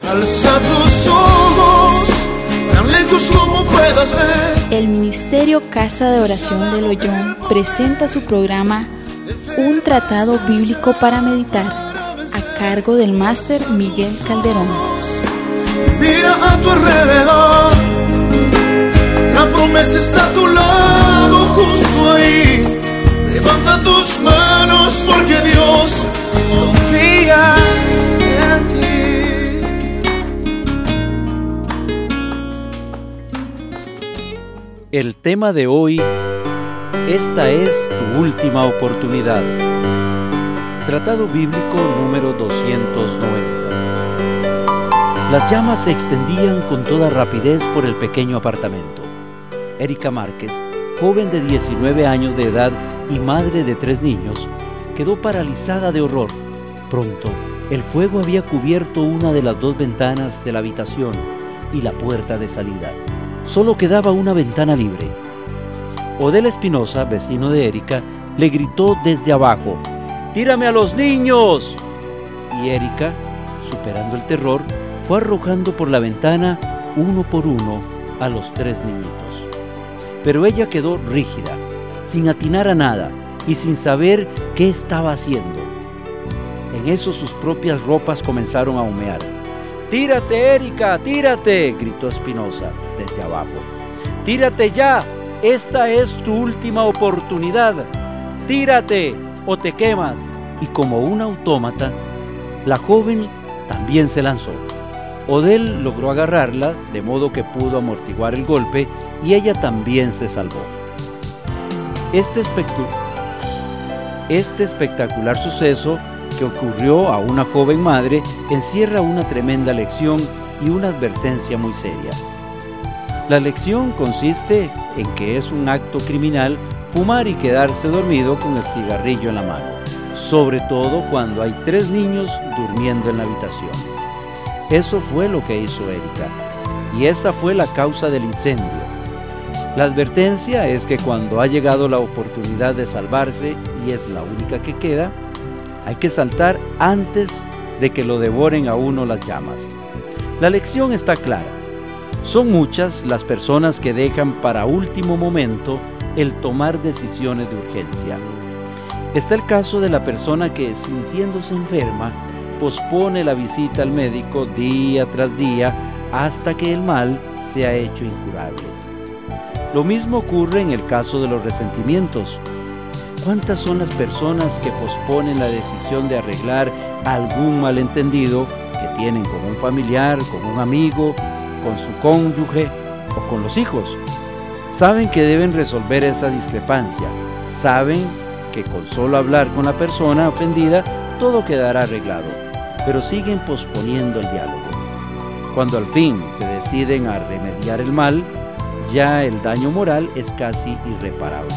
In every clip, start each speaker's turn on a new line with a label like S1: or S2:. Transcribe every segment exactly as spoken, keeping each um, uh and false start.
S1: Alza tus ojos, tan lejos como puedas ver.
S2: El Ministerio Casa de Oración del Ollón presenta su programa Un Tratado Bíblico para Meditar, a cargo del máster Miguel Calderón.
S1: Mira a tu alrededor, la promesa está a tu lado, justo ahí. Levanta tus manos porque Dios confía en ti.
S3: El tema de hoy, esta es tu última oportunidad. Tratado bíblico número doscientos noventa. Las llamas se extendían con toda rapidez por el pequeño apartamento. Erika Márquez, joven de diecinueve años de edad y madre de tres niños, quedó paralizada de horror. Pronto, el fuego había cubierto una de las dos ventanas de la habitación y la puerta de salida. Solo quedaba una ventana libre. Odel Espinosa, vecino de Erika, le gritó desde abajo: ¡tírame a los niños! Y Erika, superando el terror, fue arrojando por la ventana, uno por uno, a los tres niñitos. Pero ella quedó rígida, sin atinar a nada y sin saber qué estaba haciendo. En eso sus propias ropas comenzaron a humear. ¡Tírate, Erika, tírate!, gritó Espinosa desde abajo. ¡Tírate ya! Esta es tu última oportunidad. ¡Tírate o te quemas! Y como un autómata, la joven también se lanzó. Odel logró agarrarla, de modo que pudo amortiguar el golpe, y ella también se salvó. Este, espectu- este espectacular suceso que ocurrió a una joven madre encierra una tremenda lección y una advertencia muy seria. La lección consiste en que es un acto criminal fumar y quedarse dormido con el cigarrillo en la mano, sobre todo cuando hay tres niños durmiendo en la habitación. Eso fue lo que hizo Erika, y esa fue la causa del incendio. La advertencia es que cuando ha llegado la oportunidad de salvarse, y es la única que queda, hay que saltar antes de que lo devoren a uno las llamas. La lección está clara. Son muchas las personas que dejan para último momento el tomar decisiones de urgencia. Está el caso de la persona que, sintiéndose enferma, pospone la visita al médico día tras día hasta que el mal se ha hecho incurable. Lo mismo ocurre en el caso de los resentimientos. ¿Cuántas son las personas que posponen la decisión de arreglar algún malentendido que tienen con un familiar, con un amigo, con su cónyuge o con los hijos? Saben que deben resolver esa discrepancia, saben que con solo hablar con la persona ofendida todo quedará arreglado, pero siguen posponiendo el diálogo. Cuando al fin se deciden a remediar el mal, ya el daño moral es casi irreparable.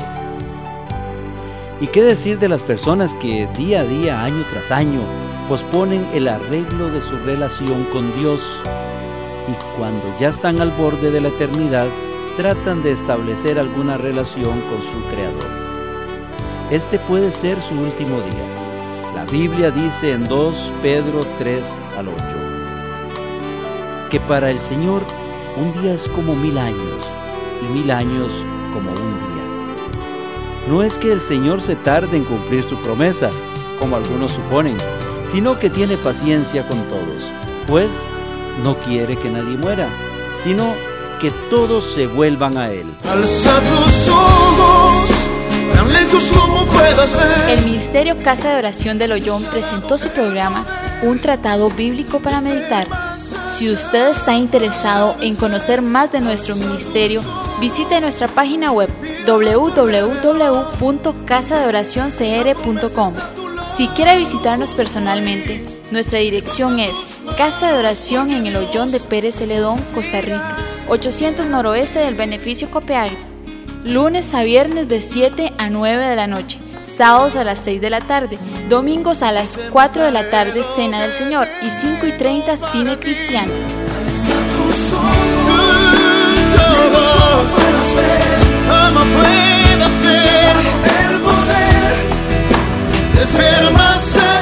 S3: ¿Y qué decir de las personas que día a día, año tras año, posponen el arreglo de su relación con Dios? Y cuando ya están al borde de la eternidad, tratan de establecer alguna relación con su Creador. Este puede ser su último día. La Biblia dice en dos Pedro tres al ocho, que para el Señor un día es como mil años, y mil años como un día. No es que el Señor se tarde en cumplir su promesa, como algunos suponen, sino que tiene paciencia con todos, pues no quiere que nadie muera, sino que todos se vuelvan a Él.
S1: Alza tus ojos, tan lejos como puedas ver.
S2: El Ministerio Casa de Oración del Ollón presentó su programa Un Tratado Bíblico para Meditar. Si usted está interesado en conocer más de nuestro ministerio, visite nuestra página web doble u doble u doble u punto casa de oración c r punto com. Si quiere visitarnos personalmente, nuestra dirección es Casa de Oración en el Ollón de Pérez Celedón, Costa Rica, ochocientos noroeste del Beneficio Copiapó, lunes a viernes de siete a nueve de la noche, sábados a las seis de la tarde, domingos a las cuatro de la tarde, Cena del Señor, y cinco y treinta, Cine Cristiano.
S1: Ama puedas ver el poder de enfermas.